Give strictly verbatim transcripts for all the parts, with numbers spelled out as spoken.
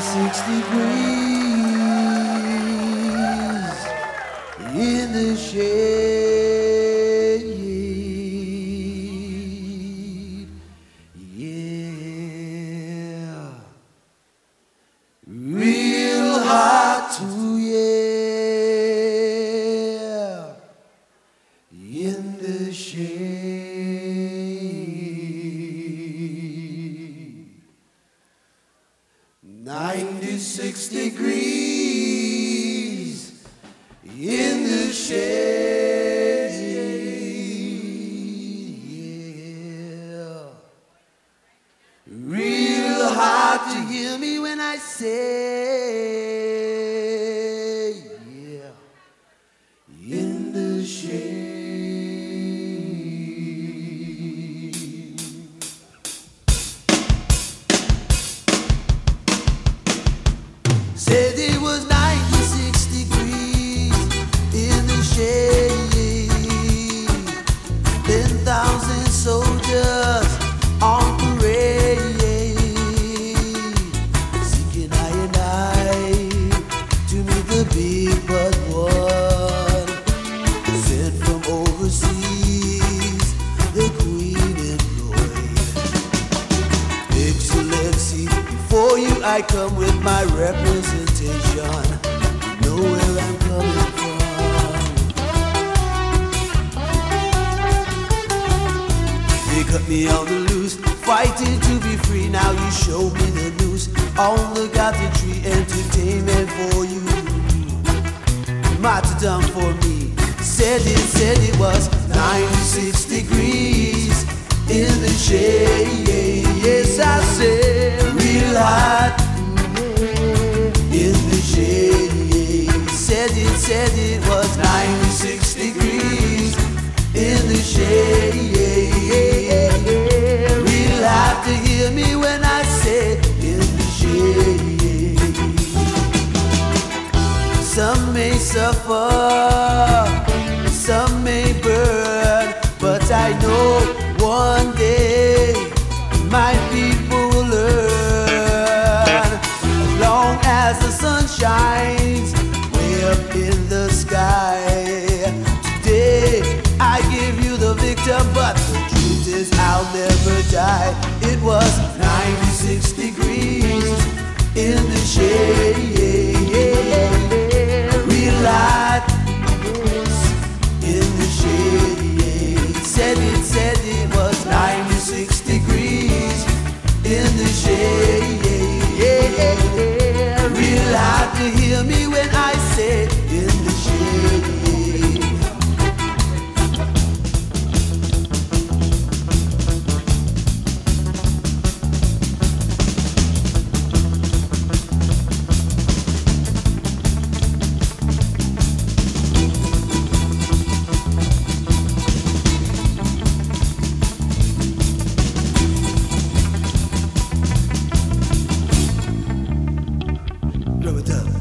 ninety-six degrees in the shade, yeah, real hot too, yeah, in the shade, ninety-six degrees in the shade, yeah, real hard to hear me when I say, yeah, in the shade. Said it was ninety-six degrees in the shade, ten thousand soldiers on parade, seeking I and I to meet the big bad one, sent from overseas, the Queen employed. Excellency, before you I come with my representation. You know where I'm coming from. They cut me on the loose, fighting to be free. Now you show me the news on the garden tree. Entertainment for you, martyrdom for me. Said it, said it was ninety-six degrees in the shade. Yes, I said real hot in the shade. Said it, said it was ninety-six degrees in the shade. Real hot to hear me when I say in the shade. Some may suffer, some may burn, but I know one day my people will learn. As long as the sun shines way up in the sky, today I give you the victor, but the truth is I'll never die. It was ninety-six degrees in the shade, real hot in the shade. Said it, said it was ninety-six degrees in the shade. Real hard to hear me when I say in the shade. Rub it up.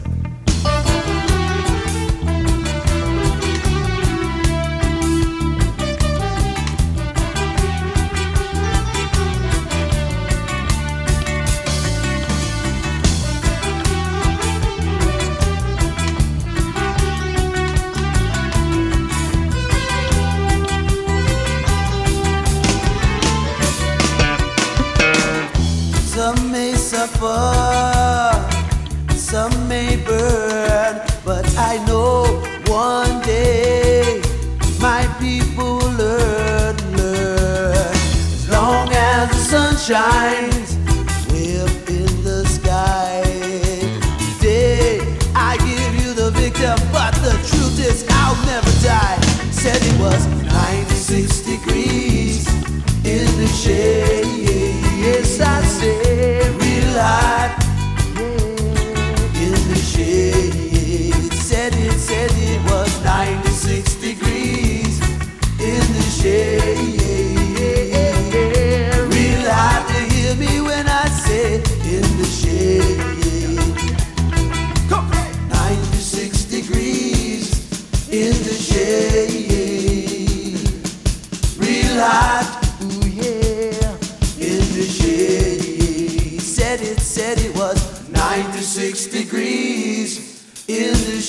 Some may suffer, some may burn, but I know one day my people will learn, learn. As long as the sun shines way up in the sky, today I give you the victor, but the truth is I'll never die. Said it was ninety-six degrees in the shade. Yes, I said real hot in the shade. Said it, said it was ninety-six degrees in the shade. Real hot to hear me when I say in the shade. ninety-six degrees in the shade.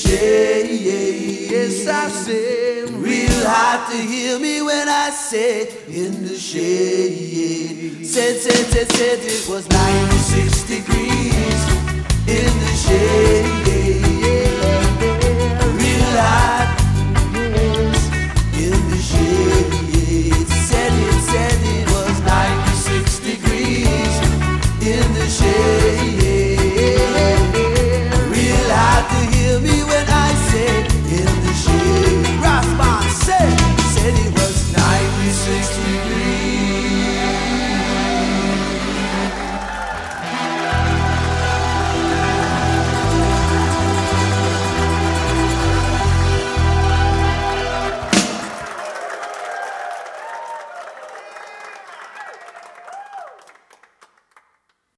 shade. Yes, I say, real hard to hear me when I say in the shade. Said, said, said, said it was ninety-six degrees in the shade. Real hard.